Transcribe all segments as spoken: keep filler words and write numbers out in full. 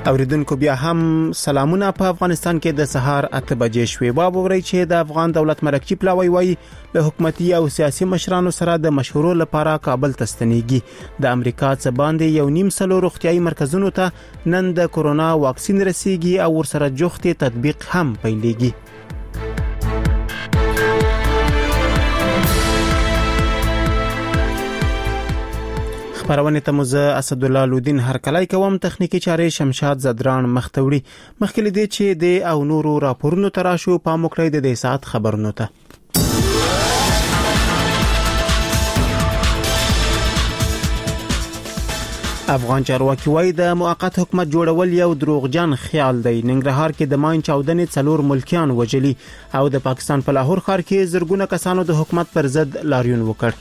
اوریدونکو بیا هم سلامونه. په افغانستان کې د سهار اته بجې شوې. واورئ چې د افغان دولت مرکزی پلاوی وایي له حکومتي او سیاسي مشرانو سره د مشورو لپاره کابل ته ستنېږي. د امریکا څخه باندې یو نیم سلو روغتيایي مرکزونو ته نن د کورونا واکسین رسیږي او ورسره جوختي تطبیق هم پیلېږي. خبرونه ته مزه اسد الله لودین هر کلای کوم تخنیکی چارې شمشاد زدران مختوري مخکې دې چې د او نورو راپورونو تراشو په موکړې د دې سات خبرونه ته افغان چارواکي وایي د موقت حکومت جوړول یو دروغجن خیال دی. ننګرهار کې د ماین چاودنې څلور ملکیان وجلي او د پاکستان په لاهور ښار کې زرګونه کسانو د حکومت پر ضد لاریون وکړ.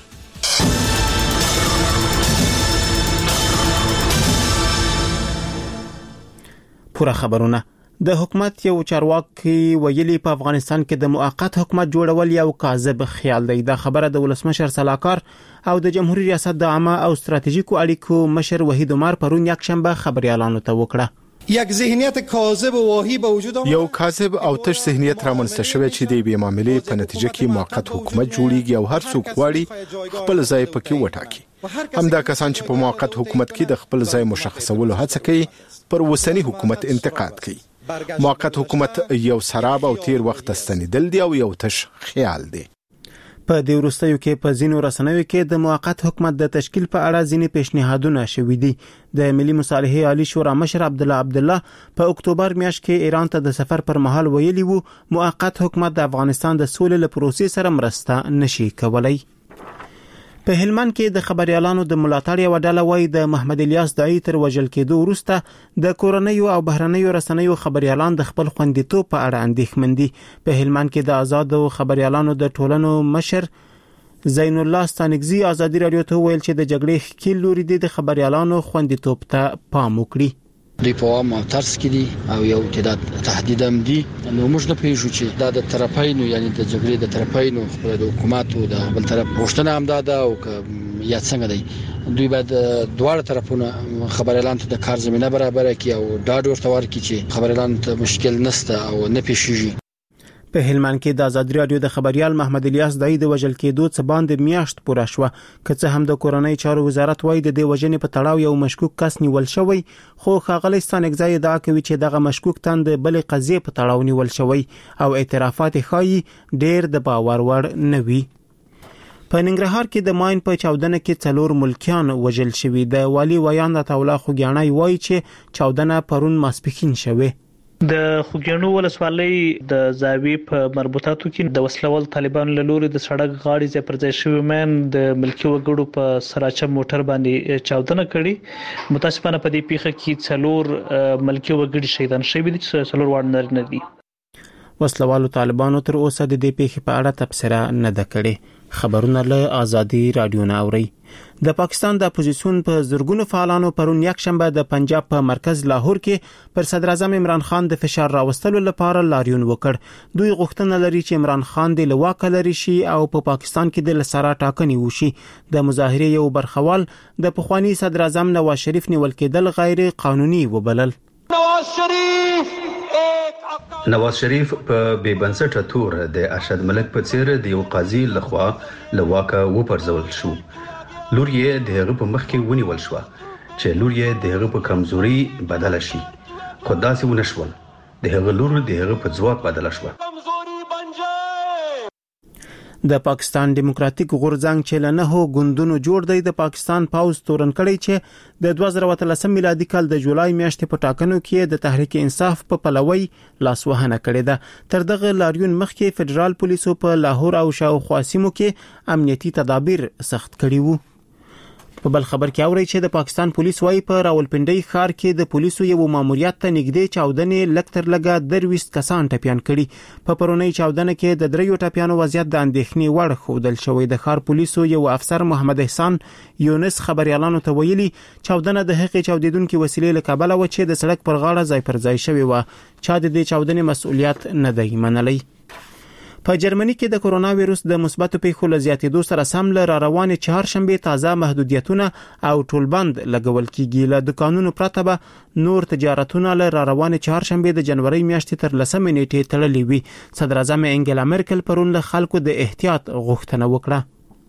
پورا خبرونه. د حکومت یو چارواکي ویلي په افغانستان کې د موقت حکومت جوړول یو کاذب خیال دی. دا خبره د ولسمشر سلاکار او د جمهوریت ریاست د عامه او ستراتیژیکو اړیکو مشر وحید عمر پرون یک شنبه خبريالانو ته وکړه. یک ذهنیت کاذب و واهی به وجود آمد. یو کاذب او تش ذهنیت رامنځته شوی چې د بې معاملې په نتیجه کې موقت حکومت جوړیږي او هر څوک غواړي خپل ځای پکې وټاکي. همدا کسان چې په موقت حکومت کې د خپل ځای مشخصولو هڅه کوي پر وسنی حکومت انتقاد کوي. موقت حکومت یو سراب او تیر وخت ستنیدل دی او یو تش خیال دی. په دې وروستیو کې په ځینو رسنیو کې د موقت حکومت د تشکیل په اړه ځینې پیشنهادونه شوي دي. د ملي مصالحې عالی شورا مشر عبد الله عبد الله په اکتوبر میاشت کې ایران ته د سفر پر مهال ویلي وو موقت حکومت د افغانستان د سولې لپاره پروسې سره مرسته نشي کولای. په هلمند کې د خبريالانو د ملاتړ یو ډله وایي د محمد الیاس داعی تر وژل کېدو وروسته د کورنیو او بهرنیو رسنیو خبريالان د خپل خوندیتوب په اړه اندېښمن دي. په هلمند کې د آزادو خبريالانو د ټولنو مشر زین الله ستانګزي ازادي رادیو ته ویل چې د جګړې ښکیل لوري د خبريالانو خوندیتوب ته پام وکړي. دوی په عام او ترس کې دي او یو تعداد تهدید هم دي. نو موږ نه پېژو چې دا د طرفینو یعنی د جګړې د طرفینو د حکومت او د بل طرف غوښتنه هم ده او یا څنګه دی دوی باید دواړه طرفونه خبريالان ته د کار زمينه برابر کړي او ډاډ ورته ورکړي چې خبريالان ته مشکل نشته او نه پېښیږي. په هلمند کې د آزادي رادیو د خبريال محمد الیاس داعی د وژل کېدو څخه باندې میاشت پوره شوه. که څه هم د کورنۍ چارو وزارت وایي د دې وژنې په تړاو یو مشکوک کس نیول شوی، خو ښاغلی ستانګزي ادعا کوي چې دغه مشکوک تن د بلې قضیې په تړاو نیول شوی او اعترافات ښایي ډېر د باور وړ نه وي. په ننګرهار کې د ماین په چاودنه کې څلور ملکیان وژل شوي. د والی ویان د تولا خوګیانای وایي چې چاودنه پرون ماسپښین شوه. د خوګیانو ولسوالۍ د زاوی په مربوطاتو کې د وسلوال طالبانو له لوري د سړک غاړې ځای پر ځای شوی مین د ملکی وګړو په سراچه موټر باندې چاودنه کړي. متاسفانه په دې پیښه کې څلور ملکی وګړي شهیدان شوي دي چې څلور واړه نه دي. وسلوالو طالبانو تر اوسه د دې پیښې په اړه تبصره نه ده کړې. خبرونه له آزادي رادیو نه اوري. د پاکستان د اپوزیسیون په زرګونو فعالانو پرون یک شنبه د پنجاب په مرکز لاهور کې پر صدر اعظم عمران خان د فشار راوستلو لپاره لاریون وکړ. دوی غوښتنه لري چې عمران خان د لواک لري شي او په پا پاکستان کې د لسرا ټاکنې وشي. د مظاهره یو برخوال د پخوانی صدر اعظم نواز شریف نیول کېدل غیر قانوني وبلل. نواز شریف نواز شریف په بې بنسټه تور د ارشد ملک په څیر د یو قاضي لخوا لواکه وپرځول شو. لور یې د هغه په مخ کې ونیول شو چې لور یې د هغه په کمزوري بدل شي، خو داسې ونه شول. د هغه لور د هغه په ځواک بدل شو. د پاکستان دیموکراتیک غورځنګ چې له نهو ګوندونو جوړ دی د پاکستان پاوز تورن کړی چې د دوه زره اتلسم میلادي کال د جولای میاشتې په ټاکنو کې د تحریک انصاف په پلوي لاسوهنه کړې ده. تر دغه لاریون مخکې فدرال پولیسو په لاهور او شاوخوا سیمو کې امنیتي تدابیر سخت کړي وو. په بل خبر کې اوري چې د پاکستان پولیس وايي په راولپنډي ښار کې د پولیسو یو ماموریت ته نږدې چاودنې لکتر لګا درويست کسان ټپيان کړي. په پرونی چاودنه کې د دریو ټپيانو وضعیت د اندېښنې وړ ښودل شوی. د ښار پولیسو یو افسر محمد احسان یونس خبريالانو ته ویلي چاودنه د هغې چاودیدونکو وسیلې له کابل و چې د سړک پر غاړه ځای پر ځای شوی و. چا د دې چاودنې مسؤلیت نه دی منلی. په جرمني کې د کرونا وایروس د مثبتو پیښو له زیاتېدو سره سم له راروانې چهارشنبه تازه محدودیتونه او ټولبند لګول کیږي. له دکانونو پرته به نور تجارتونه له راروانې چهارشنبه د جنوري میاشتې تر لسمې نیټې تړلې وي. صدر اعظم انګلا مرکل پرون له خلکو د احتیاط غوښتنه وکړه.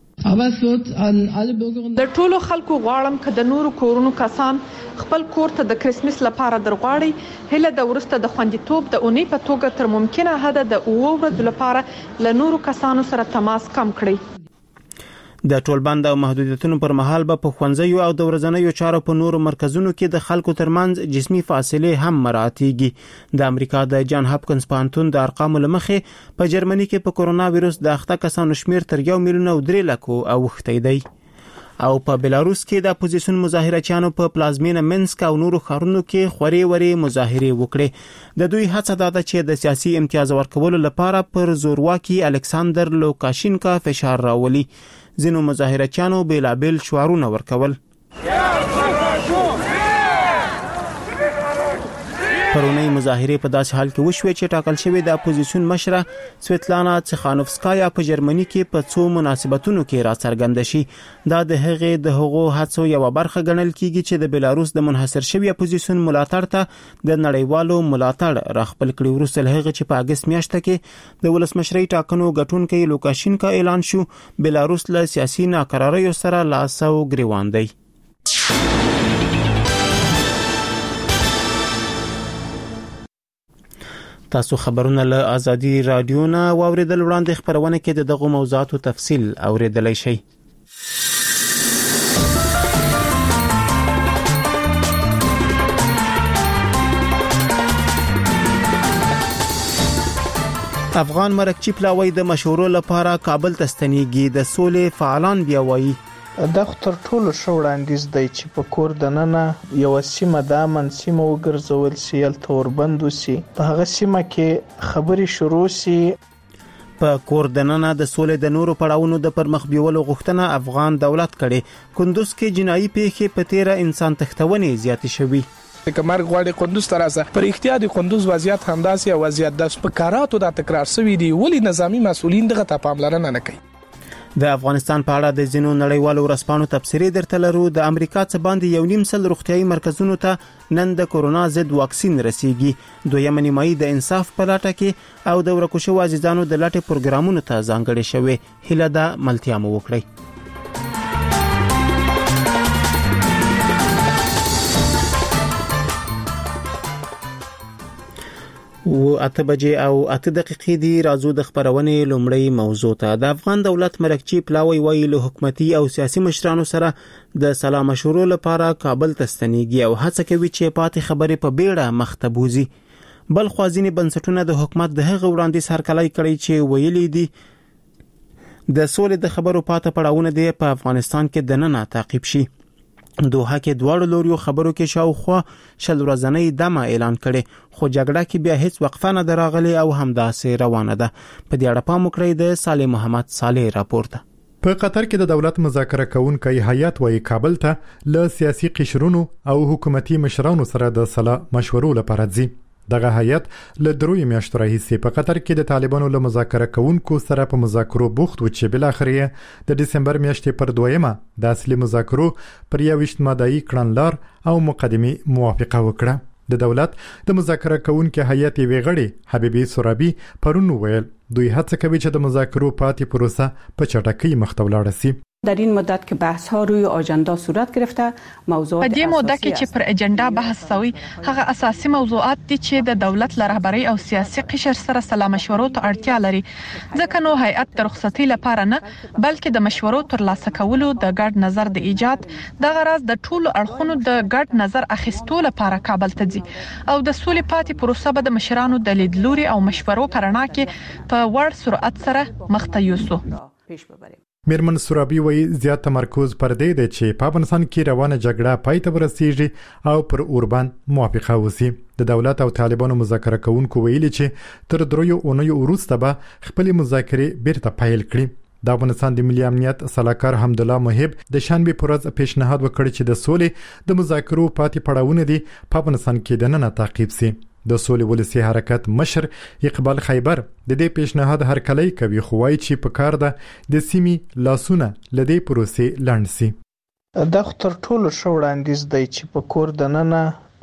د ټولو خلکو غواړم چې د نورو کورونو کسان خپل کور ته د کریسمس لپاره درغواړي. هله د ورسته د خوندیتوب د اونۍ په توګه تر ممکنه حد د اوو ورځې لپاره له نورو کسانو سره تماس کم کړئ. د ټولبند او محدودیتونو پر مهال به په ښوونځیو او د ورځنیو چارو په نورو مرکزونو کې د خلکو ترمنځ جسمي فاصله هم مراعاتېږي. د امریکا د جان هاپکنز پوهنتون د ارقامو له مخې په جرمني کې په کرونا وایروس د اخته کسانو شمیر تر یو میلیون او درې لکو اوښتی دی. او په بلاروس کې د اپوزیسیون مظاهرچیانو په پلازمینه منسک او نورو ښارونو کې خوري وري مظاهره وکړي. د دوی هڅه ده چې د سیاسي امتیاز ورکولو لپاره پر زورواکي الکساندر لوکاشینکا فشار راولي. ځینو مظاهرچیانو بیلابل شعارونه ورکول. پرونی مظاهره په داسې حال کې وشوه چې ټاکل شوی د اپوزیسیون مشره سویتلانا تسخانوفسکایا په جرمني کې په څو مناسبتونو کې راڅرګنده شي. دا د هغې د هغو هڅو یو برخه ګڼل کیږي چې د بلاروس د منحصر شوی اپوزیسیون ملاتړ ته د نړیوالو ملاتړ راخپل کړي. وروسته له هغه چې په اگست میاشت کې د ولسمشرۍ ټاکنو ګټونکي لوکاشینکا اعلان شو، بلاروس له سیاسي ناقراریو سره لاس او ګریوان دی. تاسو خبرونه له ازادي رادیو نه واوریدل. وړاندې خبرونه کې د دغه موضوعاتو تفصیل اوریدلای شئ. افغان مرکچی پلاوی د مشورو لپاره کابل ته ستنیږي. د سولې فعالان بیا وایي د خطر ټولو شو وړاندیز دی چې په کور دننه یو سیمه د امن سیمه وګرځول سي، تور بندو سي، په هغه سیمه کې خبري شروع سي. په کور دننه د سولې د نورو پړاوونو د پرمخ بیولو غوښتنه افغان دولت کړي. کندوز کې جنایي پیښې په تیره انسان تختونې زیاتې شوي. کمر غواړي کندوز ترازه پر احتیاطي کندوز وضعیت همداسې وضعیت د سپکاراتو د تکرار شوی دی. ولی نظامی مسؤلین دغه ته پاملرنه نه کوي؟ د افغانستان په اړه د ځینو نړیوالو ورسپانو تبصرې درته لرو. د امریکا څخه باندې یو نیم سل روغتيایي مرکزونو ته نن د کرونا ضد واکسین رسیږي. دویمه نیمایي د انصاف په لټه کې او د ورکو شوو عزیزانو د لټې پروګرامونو ته ځانګړي شوی. هله د ملتیا مو وکړي. و اته بجې او اته دقیقې دی. راځو د خبرونې لومړی موضوع ته. د افغان دولت مرکچی پلاوی وایي له حکومتي او سیاسي مشرانو سره د سلا مشورو لپاره کابل ته ستنیږي او هڅه کوي چې پاتې خبرې په بیړه مخ ته بوزي. بل خوازینی بنسټونه د حکومت د هغه وړاندیز هرکلی کړی چې ویلي دي د سولې د خبرو پاتې پړاوونه دی په افغانستان کې د نن تعقیب شي. دوحه کې دواړو لوريو خبرو کې شاوخوا شل ورځنۍ دمه اعلان کړي، خو جګړه کې بیا هیڅ وقفه نه دراغلي او همداسې روانه ده. په دې اړه پام وکړئ د صالح محمد صالح راپورته. په قطر کې د دولت مذاکره کوونکي هیئت وايي کابل ته له سیاسي قشرونو او حکومتي مشرانو سره د صلاح مشورو لپاره ځي. دغه هیئت له دروي میاشتو راهیسې په قطر کې د طالبانو له مذاکره کوونکو سره په مذاکرو بوخت و چې بل اخر د دسمبر میاشتې پر دویمه د اصلي مذاکرو پر یوشت ماده‌ای کړنلار او مقدمي موافقه وکړه. د دولت د مذاکره کوونکو هیئت ویغړي حبیبي سورابي پرون ویل دوی هڅه کوي چې د مذاکرو پاتې پروسه په چټکۍ مخ ته ولاړ شي. در این مدت که بحث ها روی آژاندا صورت گرفته موضوعات په دې مدت کې چې پر اجنډا بحث شوی هغه اساسي موضوعات دي چې د دولت له رهبرۍ او سیاسي قشر سره سلا مشورو ته اړتیا لري. ځکه نو هیئت د رخصتي لپاره نه بلکې د مشورو ترلاسه کولو د ګډ نظر د ایجاد د غرض د ټولو اړخونو د ګډ نظر اخیستو لپاره کابل ته ځي او د سولې پاتې پروسه به د مشرانو د لیدلوري او مشورو پرانا کې په وړ سرعت سره مخ ته یوسو. میرمن سورابي وایي زیات تمرکز پر دې دی چې په افغانستان کې روانه جګړه پای ته ورسیږي او پر اوربان موافقه وسی. د دولت او طالبانو مذاکره کوونکو ویلي چې تر دریو اونیو وروسته به خپل مذاکرې بیرته پیل کړي. د افغانستان د ملي امنیت سلاکار حمدالله محب د شنبه پر ورځ پیشنهاد وکړ چې د سولې د مذاکرو پاتې پړاوونه دي په افغانستان کې د نن تعقیب سي. د سولې ولسی حرکت مشر اقبال خیبر د دې پیشنهاد هرکلی کوي خو وايي چې په کار ده د سیمې لاسونه لدې پروسې لاندې سي. د خطر ټولو شو وړاندیز دی چې په کور دننه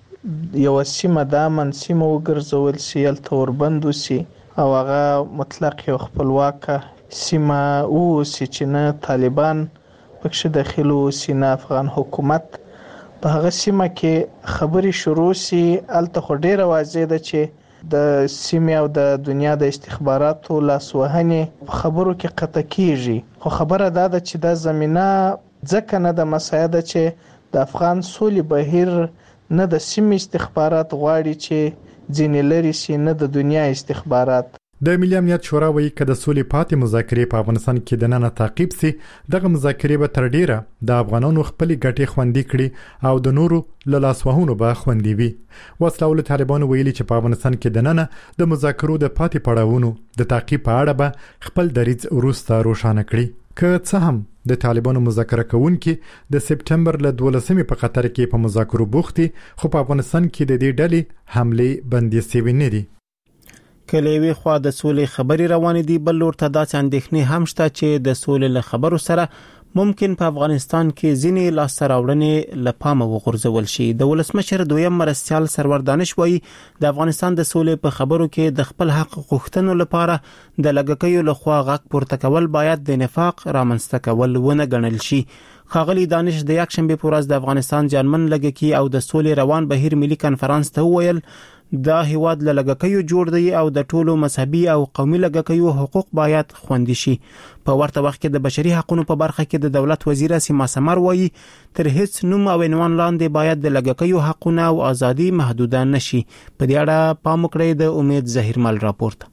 یو سیمه د امن سیمه وګرځول سي ال توربند وسی او هغه مطلق یو خپلواکه سیمه او سي چې نه طالبان پکښ داخلو سي نه افغان حکومت په هغه سیمه کې خبري شروع سي ال ته ډیره واضح ده چې د سیمه او د دنیا د استخباراتو لاسوهنې په خبرو کې قطع کیږي خو خبره ده چې د زمينه ځکه نه د مسایده چې د افغان سولې بهیر نه د سیمې استخبارات غواړي چې ځینې لري سي نه د دنیا استخبارات. د ملي امنیت شورا وایي چې د سولې پاتې مذاکرې په افغانستان کې د نن تعقیب سي دغه مذاکرې به تر ډیره د افغانانو خپل ګټې خوندي کړي او د نورو له لاسوهونو به خوندي وي. وسلهول طالبان ویلي چې په افغانستان کې د نن د مذاکرو د پاتې پړاوونو د تعقیب په اړه به خپل دریځ وروسته روښانه کړي. که څه هم د طالبانو مذاکره کوونکي د سپټمبر ل دولسمې په قطر کې په مذاکرو بوختي خو په افغانستان کې د دې ډلې حمله بندي سوي نه دي. کلیوي خو د سولې خبري روانې دي بل ورته داسې اندېښنې هم شته چې د سولې له خبرو سره ممکن په افغانستان کې ځینې لاسته راوړنې له پامه وغورځول شي. د ولسمشر دویم مرستیال سرور دانش وایي د افغانستان د سولې په خبرو کې د خپل حق غوښتنو لپاره د لګکیو له خوا غږ پورته کول باید د نفاق رامنځته کول ونه ګڼل شي. خاغلی دانش د یک شنبه په ورځ د افغانستان ځانمن لګکی او د سولې روان بهیر ملي کانفرنس ته وویل دا هیواد له لګکیو جوړ دی او د ټولو مذهبي او قومي لګکیو حقوق باید خوندي شي. په ورته وخت کې د بشري حقوقو په برخه کې د دولت وزیر سیما سمر وایي تر هیڅ نوم او عنوان لاندې باید د لګکیو حقوقونه او ازادي محدود نشي. په دې اړه پام وکړئ د امید ظهیرمل راپورټ.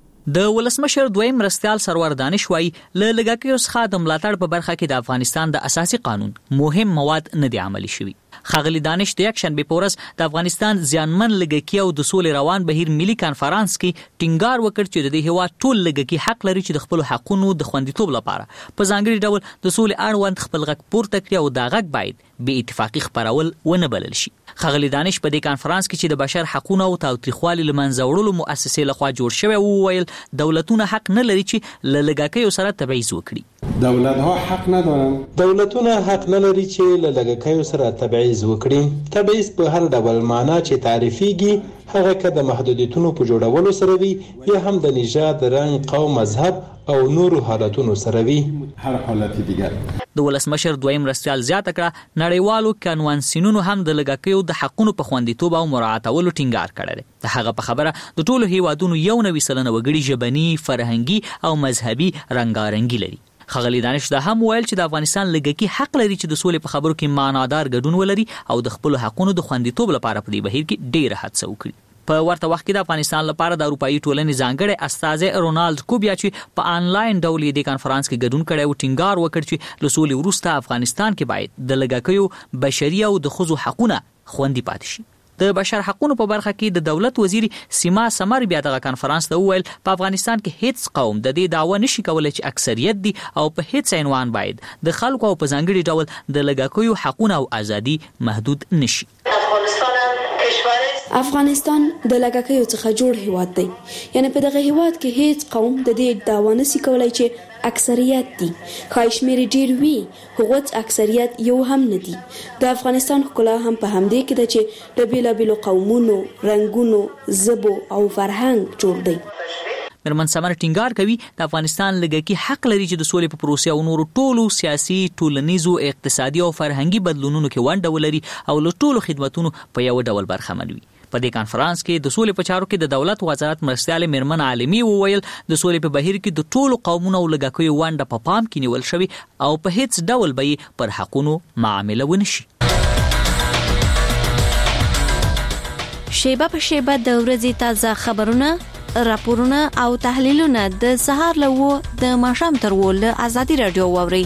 د ولسمشر دویم مرستیال سرور دانش وایي له لګکیو څخه د ملاتړ په برخه کې د افغانستان د اساسي قانون مهم مواد نه دي عملي شوي. خاغلی دانش د یک شنبه په ورځ د افغانستان ځانمن لګکی او د سولې روان بهیر ملي کانفرنس کې ټینګار وکړ چې د دې هوا ټول لګکی حق لري چې د خپل حقوقو د خوندیتوب لپاره په ځانګړي ډول د سولې اړوند خپل غږ پورته کړي او دا غږ باید بې اتفاقی خبرول ونه بلل شي. خاغلی دانش په دې کانفرنس کې چې د بشر حقوقو او تاوتریخوالي لمنځه وړلو مؤسسې لخوا جوړ شوی او ویل دولتونه حق نه لري چې له لګکیو سره تبعیض وکړي. دولت‌ها حق ندارن دولتونه حق نه لري چې له لګکیو سره تبعیض وکړي. تبعیض په هر ډول معنا چې تعریفيږي هغه که د محدودیتونو په جوړولو سره وي یا هم د نژاد، رنګ، قوم، مذهب او نورو حالتونو سره وي. هر حالت دیگر د ولسمشر دویم مرستیال زیاته کړه نړیوالو قانونسینونو هم د لګکیو د حقوقو په خوندیتوب او مراعاتولو ټینګار کړی. د هغه په خبره د ټولو هیوادونو یو نوي سلنه وګړي ژبني، فرهنګي او مذهبي رنګارنګي لري. خاغلی دانش دا هم ویل چې د افغانستان لګکی حق لري چې د سولې په خبرو کې معنادار ګډون ولري او د خپل حقوقو د خوندیتوب لپاره په دې بهیر کې ډېر هڅه وکړي. په ورته وخت کې د افغانستان لپاره د اروپאי ټولنې ځانګړي استاذ رونالد کوبیا چې په آنلاین ډول د کانفرنس کې ګډون کړي او ټینګار وکړ چې د سولې وروسته افغانستان کې باید د لګکیو بشري او د ښځو حقوقونه خوندي پاتې شي. د بشر حقوقو په برخه کې د دولت وزیر سیما سمر بیا دغه کانفرنس ته وویل په افغانستان کې هیڅ قوم د دې دعوه نشي کولای چې اکثریت دي او په هیڅ عنوان باید د خلکو او په ځانګړي ډول د لګکیو حقوقونه او ازادي محدود نشي. افغانستان د لګکیو څخه جوړ هیواد دی، یعنی په دغه هیواد کې هیڅ قوم د دې دعوه نشي کولای چې اکثریت دي. خایشمیر ډیر وی هغوت اکثریت یو هم نه دي. د افغانستان ښکلا هم په همدې کې ده چې د بیلابیلو قومونو، رنګونو، ژبو او فرهنګ جوړ دی. مرمن سمر ټینګار کوي د افغانستان لګکی حق لري چې د سولې په پروسه او نورو ټولو سیاسي، ټولنیزو، اقتصادي او فرهنګي بدلونونو کې ونډه ولري او له ټولو خدماتونو په یو ډول برخمن وي. په دې کانفرنس کې د سولې په چارو کې د دولت وزارت مرستیال میرمن عالمي وویل د سولې په بهیر کې د ټولو قومونو او لګکیو ونډه په پام کې نیول شوی او په هیڅ ډول به پر حقوقو معامله ونشي. شیبه په شیبه د ورځې تازه خبرونه، راپورونه او تحلیلونه د سهار له و د ماښام تر و له ازادي رادیو واوري.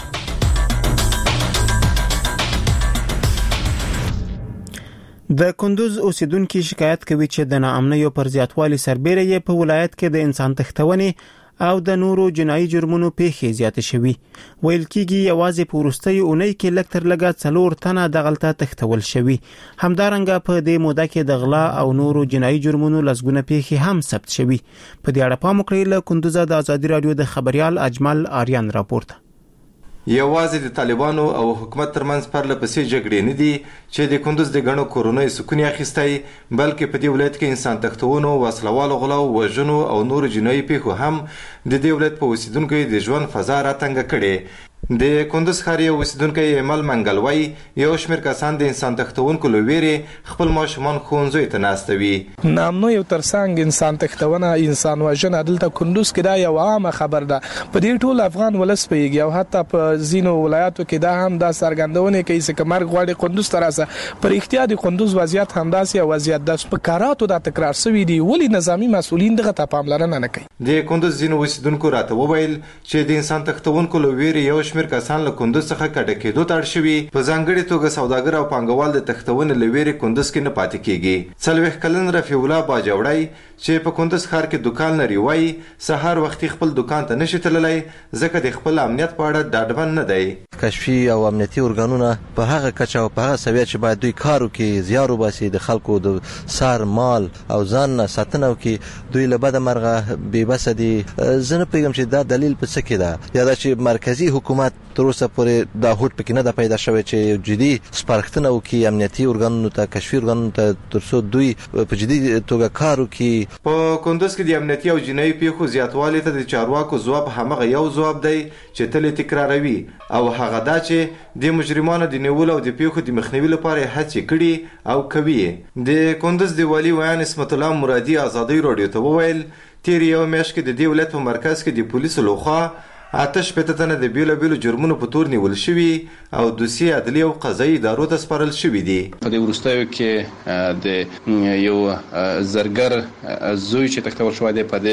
د کندوز اوسیدونکو شکایت کوي چې د ناامنیو پر زیاتوالي سربېره یې په ولایت کې د انسان تښتونې او د نورو جنایي جرمونو پیښې زیاتې شوي. ویل کېږي یوازې په وروستۍ اونۍ کې لږ تر لږه څلور تنه دغلته تښتول شوي. همدارنګه په دې موده کې د غلا او نورو جنایي جرمونو لسګونه پیښې هم ثبت شوي. په دې اړه پام وکړئ. له کندوزه د ازادي راډیو د خبريال اجمل آریان راپورټ. یوازې د طالبانو او حکومت ترمنځ پرله پسې جګړې نه دي چې د کندوز د غنو کورونې سکونی اخیستای، بلکې په دې ولایت کې انسان تختونو، وسلوالو غلاو، وژنو او نور جنایي پیښو هم د دې ولایت په اوسیدونکو د ژوند فضا راتنګ کړي. د کندوز ښار یو اوسیدونکی ایمل منګلوي یو شمېر کسان د انسان تختونکو له ویرې خپل ماشومان ښوونځیو ته ناستوي. نامنو یو ترڅنګ انسان تختونه، انسان وژنه دلته کندوز کې دا یو عامه خبر ده. په دې ټول افغان ولس پیږي او حتی په زینو ولایتو کې دا هم دا څرګندونه کوي چې کمر غواړي کندوز تراسه پر احتیاط کندوز وضعیت همداسې وضعیت د سپکاراتو د تکرار شوی دی. ولی نظامی مسؤلین دغه ته پاملرنه نه کوي. د کندوز زینو اوسیدونکو راته وویل چې د انسان تختونکو له ویرې یو شمېر کسان له کندوز څخه کډه کېدو ته اړ شوي. په ځانګړې توګه سوداګر او پانګوال د تختونې له ویرې کندوز کې نه پاتې کېږي. څلوېښت کلن رفیع الله باجوړی چې په کندوز ښار کې دکان لري وایي سهار وختي خپل دکان ته نشي تللی ځکه د خپل امنیت په اړه ډاډمن نه دی. کشفي او امنیتي ارګانونه په هغه کچه او په هغه سویه چې باید دوی کار وکړي، زیار وباسي، د خلکو د سر مال او ځان ساتنه وکړي، دوی له بده مرغه بې بسه دي. زه نه پوهېږم چې دا دلیل په څه کې ده، یا دا چې مرکزي حکومت تر اوسه پورې دا هوډ پکې نه ده پیدا شوی چې جدي سپارښتنه وکړي امنیتي ارګانونو ته، کشفي ارګانونو ته، تر څو دوی په جدي توګه کار وکړي. په کندوز کې د امنیتي او جنایي پیښو زیاتوالی ته د چارواکو ځواب همغه یو ځواب دی چې تل تکراروي، او هغه دا چې د مجرمانو د نیولو او د پیښو د مخنیوي لپاره هڅې کړي او کوي. د کندوز د والي ویان اسمت الله مرادي ازادي راډیو ته وویل تیر یو میاشت کې د دې ولایت په مرکز کې د پولیسو لخوا اته شپېته تنه د بیلو بیلو جرمونو په تور نیول شوي او دوسیې عدلي او قضایي ادارو ته سپارل شوي دي. په دې وروستیو کې د یو زرګر زوی چې تختول شوی دی په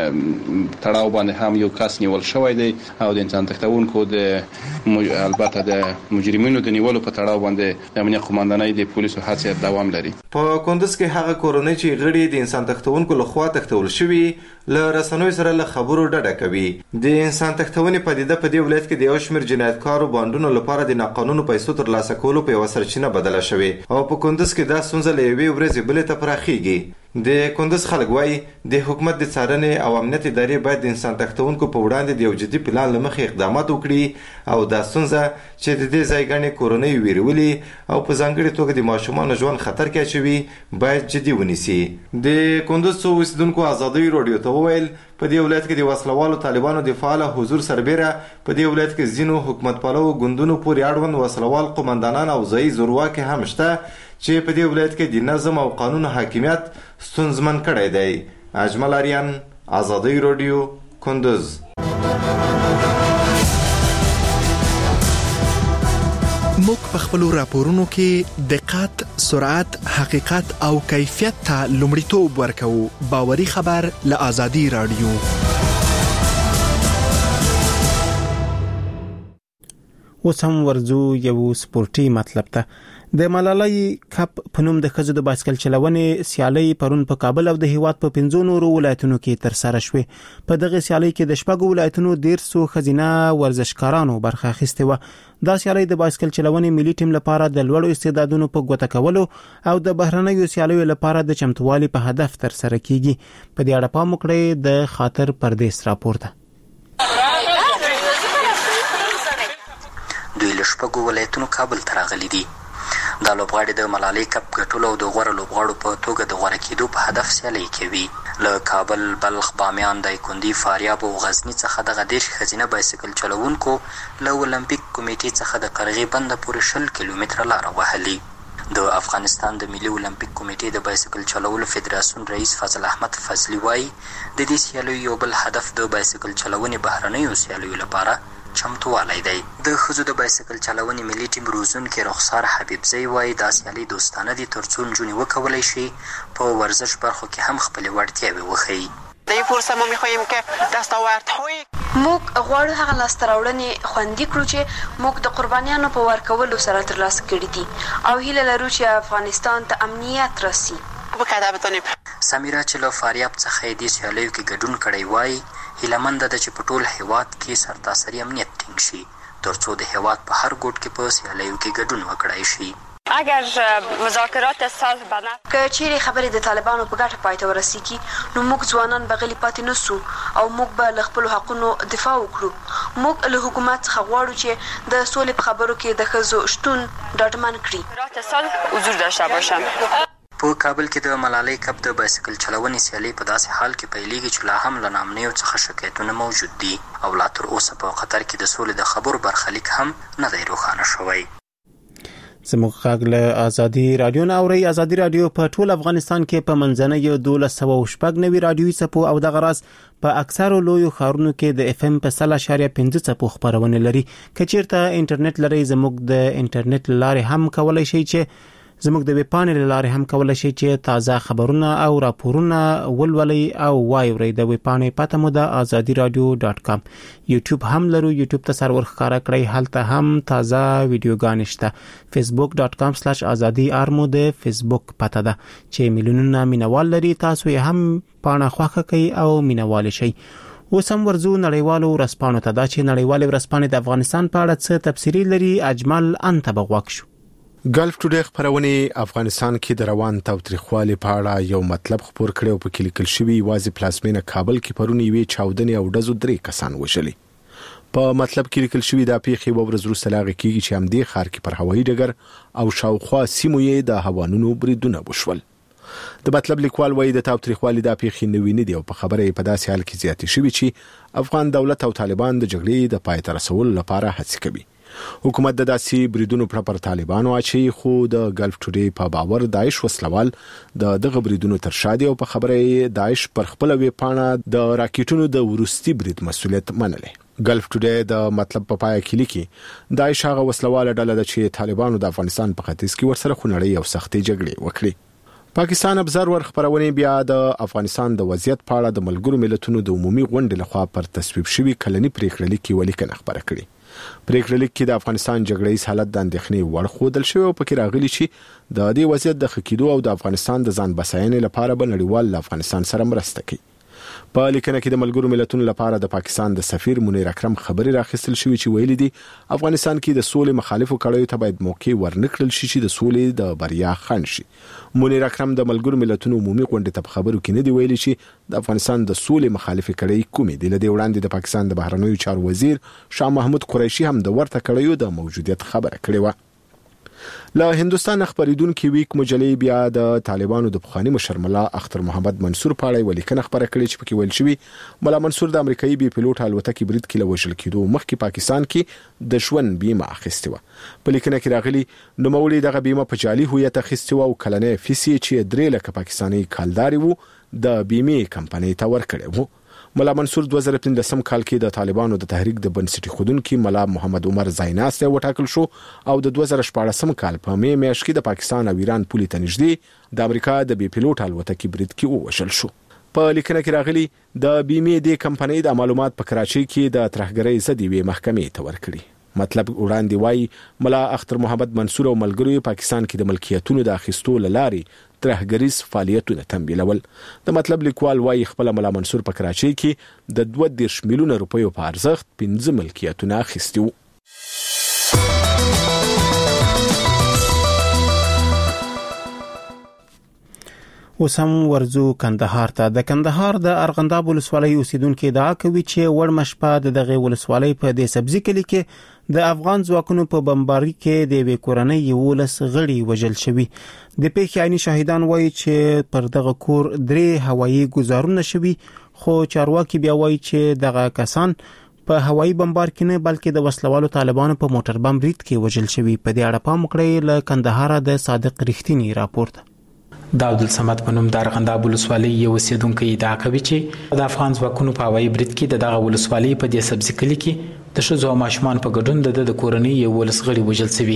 دې تړاو باندې هم یو کس نیول شوی دی او د انسان تختونکو د البته د مجرمینو د نیولو په تړاو باندې د امنیت قوماندانۍ د پولیسو هڅې دوام لري. په کندوز کې هغه کورنۍ چې غړي د انسان تختونکو لخوا تختول شوي له رسنیو سره له خبرو ډډه کوي. د انسان تختونې پدیده په دې ولایت کې د یو شمېر جنایتکارو بانډونو لپاره د ناقانونه پیسو ترلاسه کولو په یوه سرچینه بدله شوې او په کندوز کې دا ستونزه له یوې ورځې بلې ته پراخیږي. د کندوز خلک وایي د حکومت د څارنې او امنیت ادارې باید د انسان تختونکو په وړاندې د یو جدي پلان له مخې اقدامات وکړي او دا ستونزه چې د دې ځای ګڼې کورنۍ ویرولي او په ځانګړې توګه د ماشومانو ژوند خطر کې اچوي باید جدي ونیسي. د کندوز څو اوسیدونکو ازادي راډیو ته وویل په دې ولایت کې د وسلوالو طالبانو د فعال حضور سربیره په دې ولایت کې ځینو حکومت پالو ګوندونو پورې اړوند وسلوال قومندانان او ځایي زورواکي هم شته چې په دې ولایت کې د نظم او قانون حاکمیت ستونزمن کړی دی. اجمل آریان، ازادي راډیو، کندوز. موږ په خپلو راپورونو کې دقت، سرعت، حقیقت او کیفیت ته لومړیتوب ورکوو. باوري خبر له ازادي راډیو. اوس هم ورځو یو سپورتي مطلب ته. د ملالۍ کپ په نوم د ښځو د بایسکل چلونې سیالۍ پرون په کابل او د هیواد په پنځو نورو ولایتونو کې ترسره شوې. په دغه سیالۍ کې د شپږو ولایتونو دیرسو ښځینه ورزشکارانو برخه اخیستې وه. دا سیالۍ د بایسکل چلونې ملي ټیم لپاره د لوړو استعدادونو په ګوته کولو او د بهرنیو سیالیو لپاره د چمتووالي په هدف ترسره کیږي. په دې اړه پام وکړئ د خاطر پردیس راپورته. دوی له شپږو ولایتونو کابل ته راغلي دي. دا لوبغاړي د ملالۍ کپ ګټلو او د غوره لوبغاړو په توګه د غوره کېدو په هدف سیالۍ کوي. له کابل، بلخ، بامیان، دایکنډي، فاریاب او غزني څخه دغه دېرش ښځینه بایسکل چلوونکو له اولمپیک کمیټې څخه د قرغې بنده پورې شل کیلومتره لاره وهلې. د افغانستان د ملي اولمپیک کمیټې د بایسکل چلولو فدراسیون رئیس فضل احمد فضلي وایي د دې سیالیو یو بل هدف د بایسکل چلونې بهرنیو سیالیو لپاره چمتووالی دی. د ښځو د بایسکل چلونې ملي ټیم روزونکې رخسار حبیبزی وایي دا سیالۍ دوستانه دي ترڅو نجونې وکولی شي په ورزش برخو کې هم خپلې وړتیاوې وښیي. در این فرصت ما می‌خواهیم که دستاوردهای موږ غواړو هغه لاسته راوړنې خوندي کړو چې موږ د قربانیانو په ورکولو سره ترلاسه کړي دي او هیله لرو چې افغانستان ته امنیت راسي. سمیرا چې له فاریاب څخه یې دې سیالیو کې ګډون کړی وایي هیلمند ده چې په ټول هیواد کې سرتاسري امنیت ټینګ شي ترڅو د هیواد په هر ګوټ کې په سیالیو کې ګډون وکړای شي. اگر مذاکرات اساس بنا که چیرې خبرې د طالبانو په ګټه پای ته ورسیږي نو موږ ځوانان به غلي پاتې نشو او موږ به له خپلو حقونو دفاع وکړو. موږ له حکومت څخه غواړو چې د سولې په خبرو کې د ښځو شتون ډاډمن کړي. رات سال حضور داشته باشن. په کابل کې د ملالۍ کپ د بایسکل چلونې سیالي په داسې حال کې پیلېږي چې لا هم له نامنیو څخه شکایتونه موجود دي او لا تر اوسه په قطر کې د سولې د خبرو برخلیک هم نه دی روښانه شوی. زموږ غږ له ازادي رادیو نه اوري. ازادي رادیو په ټول افغانستان کې په منځنۍ دولس سوه شپږ نوي رادیوي څپو او د غراس په اکثرو لویو ښارونو کې د اف ام په سل اشاریه پنځه څپو خبرونه لري. که چیرته انټرنیټ لري زموږ د انټرنیټ لارې هم کولای شي چې زموږ د ویب پاڼې لارې هم کولای شي چې تازه خبرونه او راپورونه ولولئ او واورئ. د ویب پاڼې پته مو د ازادي رادیو ډاټ کام. یوټیوب هم لرو، یوټیوب ته سرور ښکارا کړئ، هلته هم تازه ویډیوګانې شته. فیسبوک ډاټ کام سلاش ازادي آر مو د فیسبوک پته ده چې میلیونونه مینوال لري. تاسو یې هم پاڼه خوښه کړئ او مینوال شئ. اوس هم ورځو نړیوالو ورځپاڼو ته. دا چې نړیوالې ورځپاڼې د افغانستان په اړه څه تفسیری لري اجمل انت بغواک شو. ګلف ټوډے خبرونه افغانستان کې د روان تاوتریخوالي په اړه یو مطلب خبر کړي او په کې لیکل شوی واځي پلازمینه کابل کې پرونی وی چاودنې او ډزو درې کسان وشلي. په مطلب کې لیکل شوی دا پیښه و ورځ وروسته لاغه کېږي چې هم د خار کې پر هوایي ډګر او شاوخوا سیمو یې د هوانونو بریدونه وشول. د مطلب لیکوال وایي د تاوتریخوالي دا پیښه نوې نه دی او په خبره په داسې حال کې زیاتې شوی چې افغان دولت او طالبان د جګړې د پای ته رسولو لپاره هڅې کوي. حکومت د داسې بریدونو پر طالبانو اچي خو د ګلف ټوډے په باور داعش وسلوال د دغه بریدونو تر شا دي او په خبره داعش پر خپل وی پاڼه د راکټونو د ورستي برید مسولیت منلې. ګلف ټوډے د مطلب په پای کې لیکي داعش هغه وسلواله ډله ده چې طالبانو د افغانستان په ختیځ کې ورسره خونړۍ او سختې جګړې وکړي. پاکستان ابزرور خبرونه بیا د افغانستان د وضعیت په اړه د ملګرو ملتونو د عمومي غونډې لخوا پر تصویب شوی کلنی پریکړه لیکي ولیکنه خبره کړې. پریکړه لیک کې د افغانستان جګړې حالت د اندېښنې وړ خودل شوی او پکې راغلي چې د دې وضعیت د خکېدو او د افغانستان د ځان بساینې لپاره به نړیوال افغانستان سره مرسته کوي. په لیکنه کې د ملګرو ملتونو لپاره د پاکستان د سفیر منیر اکرم خبري راخستل شوی چې ویلي دي افغانستان کې د سولې مخالفو کړیو ته باید موقع ورنکړل شي چې د سولې د بریا خنډ شي. منیر اکرم د ملګرو ملتونو عمومي غونډې ته خبرو کې نه دی ویلي چې د افغانستان د سولې مخالفه کړی کومې دي. لدې وړاندې د پاکستان د بهرنیو چارو وزیر شاه محمود قریشي هم د ورته کړیو د موجودیت خبره کړې و. له هندستان خبرېدونکو ویک مجلې بیا د طالبانو د پخوانی مشر ملا اختر محمد منصور په اړه ولیکنه خبره کړې چې پکې ویل شوی ملا منصور د امریکایي بي پيلوټ الوتکې برید کې لوشل کېدو مخکې پاکستان کې د ژوند بیمه اخیستې و. په لیکنه کې راغلي نو مولوی دغه بیمه په جعلي هویت اخیستې و او کلنې فیسي چې درې لکه پاکستاني کالداري وو د بیمه کمپنۍ ته ورکړې وو. ملا منصور دوه زره پنځلسم کال کې د طالبانو د تحریک د بنسټي خودونکو ملا محمد عمر زایناسته وټاکل شو او د دوه زره شپږم کال په می میاشت کې د پاکستان او ایران پولې ته نږدې د امریکا د بي پيلوټ الوتکې برید کې ووشل شو. په لیکنه کې راغلي د بیمه د کمپنۍ د معلومات په کراچۍ کې د ترهګرۍ ضد وی محکمې ته ورکړي. مطلب وړاندې وایي ملا اختر محمد منصور او ملګرو پاکستان کې د ملکیتونو د اخیستو لارې ترهګریز فعالیتونه تمویلول. د مطلب لیکوال وایي خپل ملا منصور په کراچۍ کې د دوه دېرش میلیونه روپیو په ارزښت پنځه ملکیتونه اخیستي وو. اوس هم ورځو کندهار ته. د کندهار د ارغنداب ولسوالۍ اوسیدونکو ادعا کوي چې وړ مشپه د دغه ولسوالۍ په دې سبزي کلی کې د افغان ځواکونو په بمباري کې د وی کورنۍ یولس غړي وژل شوی. د پیښې عیني شاهدان وایي چې پر دغه کور درې هوایي گزارونه شوی خو چارواکي بیا وایي چې دغه کسان په هوایي بمبار کې نه بلکې د وسلوالو طالبانو په موټر بم برید کې وژل شوی. په دې اړه پام وکړئ. له کندهار د صادق رښتینی راپورټ. د عبدالصمد په نوم د ارغنداب ولسوالۍ یو اوسیدونکو ادعا کوي چې د افغان ځواکونو په هوایي برید کې دغه ولسوالۍ په دې سبزي کلي کې د ښځو او ماشومان په ګډون د د کورنۍ یو ولس غړي وژل شوي.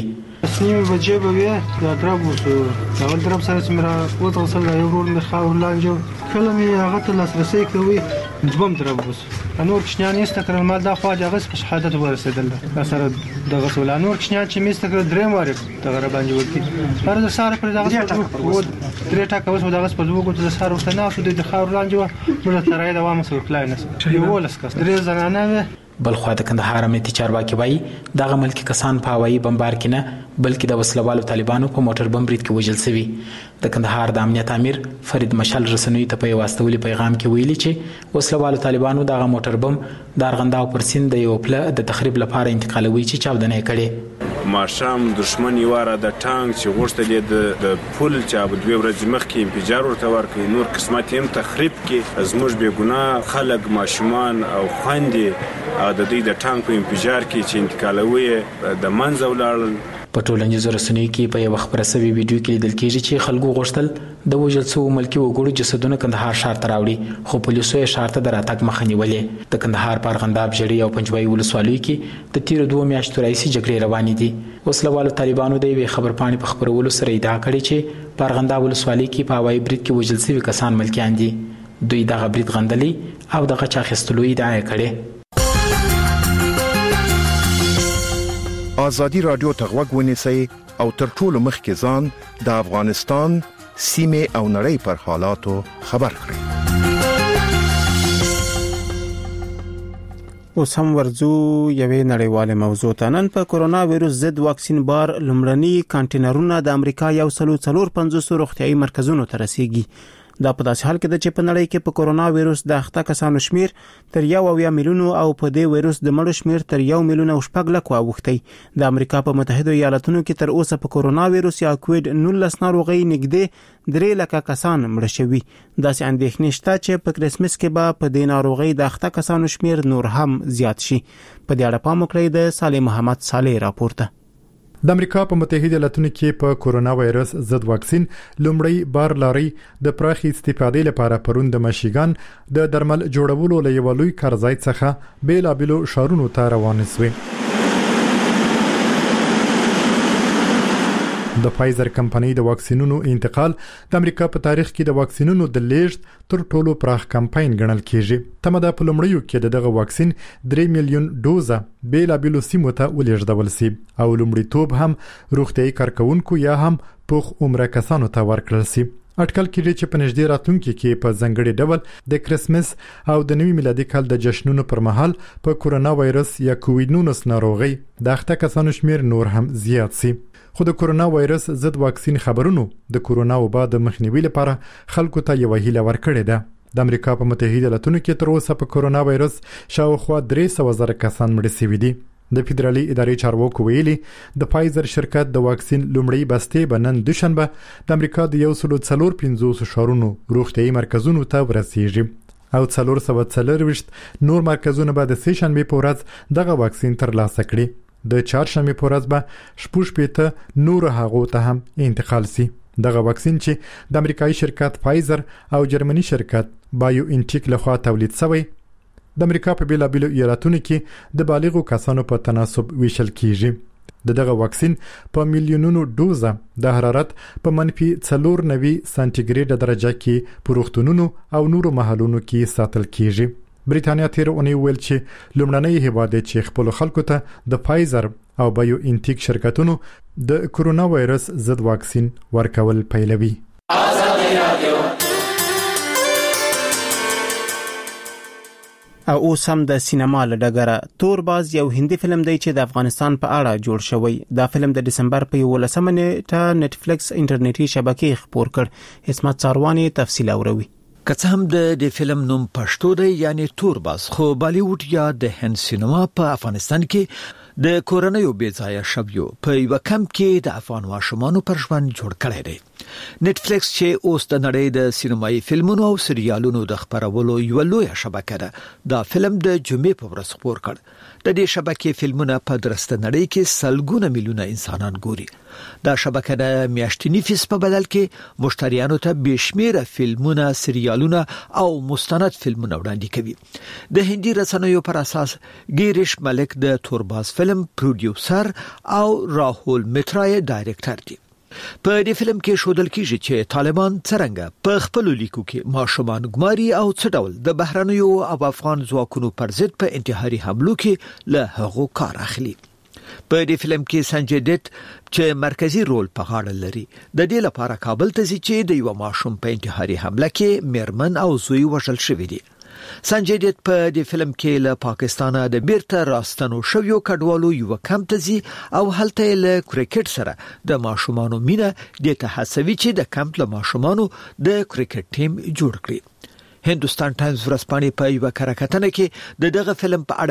سنیم بجې به وي دا درب وسو دا ول درب سره چې مرا وته وصل یو ورور می خاور لانجو کله می هغه ته لاسرسي کوي دوم درب وسو نور کښنیان استکرل مال دا خو هغه په شهادت ورسېدل دا سره د غسول نور کښنیان چې می استکرل درې واره دا غره باندې ورتي پر د ساره پر دغه و درې ټاکه وسو دغه په دوه ګوت د ساره وسته نه شو د خاور لانجو موږ ترای دا وامه سو کلاینس یو ولس کس درې زنانه بلخوا د کندهار امنیتي چارواکي وایي دغه ملکی کسان په هوایي بمبار کې نه بلکې د وسلوالو طالبانو په موټر بم برید کې وژل شوي. د کندهار د امنیت امیر فرید مشال رسنوي ته په یو واستولي پیغام کې ویلي چې وسلوالو طالبانو دغه موټر بم د ارغنداو پر سیند د یو پله د تخریب لپاره انتقالوي چې چاودنه یې کړې. ماښام دښمن یواره د ټانک چې غوښتل د پل چې اب دوه ورځې مخکې انفجار ورته ورکړي نور قسمت هم تخریب کې زموږ بې ګناه خلک ماشومان او خويندې د دې د ټانک په انفجار کې چې انتقالوي د منځ ولاړل. په ټولنیزو رسنیو کې په یو خبره سوي ویډیو کې لیدل کېږي چې خلکو غوښتل د وژل شوو ملکي وګړو جسدونه کندهار ښار ته راوړي خو پولیسو یې ښار ته د راتګ مخه نیولې. د کندهار په ارغنداب ژړۍ او پنجوایي ولسوالیو کې د تیرو دوه میاشتو راهیسې جګړې روانې دي. وسلوالو طالبانو د یوې خبرپاڼې په خپرولو سره ادعا کړې چې په ارغنداب ولسوالۍ کې په هوایي برید کې وژل شوي کسان ملکیان دي. دوی دغه برید غندلی او د غچ اخیستلو ادعا یې کړې. آزادی رادیو ته غوږ ونیسئ او تر ټولو مخکې ځان د افغانستان سیمې او نړۍ پر حالاتو خبر کړئ. اوس هم ورځو یوې نړیواله موضوع ته. نن په کورونا وایروس ضد واکسین بار لمړني کانټینرونه د امریکا یو سلو څلور پنځوس روغتيایي مرکزونو ته رسیږي. دا په داسې حال کې ده چې په نړۍ کې په کورونا وایروس د اخته کسانو شمیر تر یو اویا میلیونو او په دې وایروس د مړو شمیر تر یو میلیون او شپږ لک واوښتی. د امریکا په متحده ایالاتونو کې تر اوسه په کورونا وایروس یا کووډ نولس ناروغي نږدې درې لک کسان مړ شوي. داسې اندېښنې شته چې په کریسمس کې به په دې ناروغي د اخته کسانو شمیر نور هم زیات شي. په دې اړه پام وکړئ د صالح محمد صالح راپورته. د امریکا په متحده ایالاتونو کې په کورونا وایرس ضد واکسین لومړی بار لاري د پراخي استفادې لپاره پروند د مشیګان د درمل جوړولو لپاره لوی کارځای څخه بیلابلو شهرونو ته روان شوی. د فایزر کمپنۍ د واکسینونو انتقال د امریکا په تاریخ کې د واکسینونو د لیږد تر ټولو پراخ کمپاین ګڼل کیږي. تمه ده په لومړیو کې دغه واکسین درې میلیون دوزه بیلابلو سیمو ته ولېږدول شي او لومړیتوب هم روغتيایي کارکونکو یا هم پوخ عمره کسانو ته ورکړل شي. اټکل کېږي چې په نږدې راتلونکي کې په ځنګړي ډول د کریسمس او د نوي میلادي کال د جشنونو پر مهال په کورونا وایرس یا کووډ نولس ناروغي د اخته کسانو شمیر نور هم زیات شي. خو د کورونا وایرس ضد واکسین خبرونو د کورونا وبا د مخنیوي لپاره خلکو ته یو هیله ورکړې ده. د امریکا په متحده ایالاتونو کې تر اوسه په کورونا وایرس شاوخوا درې سوه زره کسان مړ شوي دي. د فدرالي ادارې چارواکو ویلي د فایزر شرکت د واکسین لومړی بستې به نن دوشنبه د امریکا د یو سلو څلور پنځوس شهرونو روغتيایي مرکزونو ته ورسیږي او څلور سوه څلورویشت نور مرکزونه به د سه شنبې په ورځ دغه واکسین ترلاسه کړي. د چهارشنبې په ورځ به شپږ شپېته نور هغو ته هم انتقال شي. دغه واکسین چې د امریکایي شرکت فایزر او جرمني شرکت بایو انټیک لخوا تولید شوی د امریکا په بیلابلو ایالاتونو کې د بالغو کسانو په تناسب ویشل کیږي. د دغه واکسین په میلیونونو دوزه د حرارت په منفي څلور نوي سانتیګریډ درجه کې په روغتونونو او نورو محلونو کې ساتل کیږي. بریټانیا تیر اونۍ ویل چې لومړنۍ هیواد چې خپل خلکو ته د فایزر او بایو انټیک شرکتونو د کورونا وایرس ضد واکسین ورکول پیلوي. او اوس هم د سینما لډګره تورباز یو هندي فلم دی چې د افغانستان په اړه جوړ شوی. دا فلم د دسمبر په یولسمه نیټه نتفلیکس انټرنیټي شبکې خپور کړ. اسمت ساروانی تفصیل اوروي. که څه هم د دې فلم نوم پښتو دی یعنی تورباز خو بالیوډ یا د هند سینما په افغانستان کې د کورنیو بې ځایه شویو په یو کم کې د افغان ماشومانو پر ژوند جوړ کړی دی. نتفلیکس چې اوس د نړۍ د سینمایي فلمونو او سریالونو د خبرولو یو لوی شبکه ده دا فلم د جمعې په ورځ خبر کړ د دې شبکې فلمونه په درسته نړۍ کې سلګونه میلیونه انسانان ګوري دا شبکه د میاشتنی فیس په بدل کې مشتریانو ته بشمیره فلمونه سریالونه او مستند فلمونه وړاندې کوي د هندي رسنیو پر اساس ګیریش ملک د تورباز فلم پروډوسر او راهول مترای ډایریکټر دی په دې فلم کې شودل کیږي چې طالبان څنګه په خپل لیکو کې ماشومان ګماري او څه ډول د بهرنیو او افغان ځواکونو پر ضد په انتحاري حملو کې له هغو کار اخلي په دې فلم کې سنجي دت چې مرکزی رول په غاړه لري د دې لپاره کابل ته ځي چې د یو ماشوم په انتحاري حمله کې میرمن او زوی وژل شوی دي سنجي دت په دې فلم کې له پاکستانه د بیرته راستنو شویو کډوالو یو کم ته ځي او هلته له کرکټ سره د ماشومانو مینه د تحسوي چې د کمپ له ماشومانو د کرکټ ټیم جوړ کړي هندوستان ټایمز ورځپاڼې په یو کارکتنه کې د دغه فلم په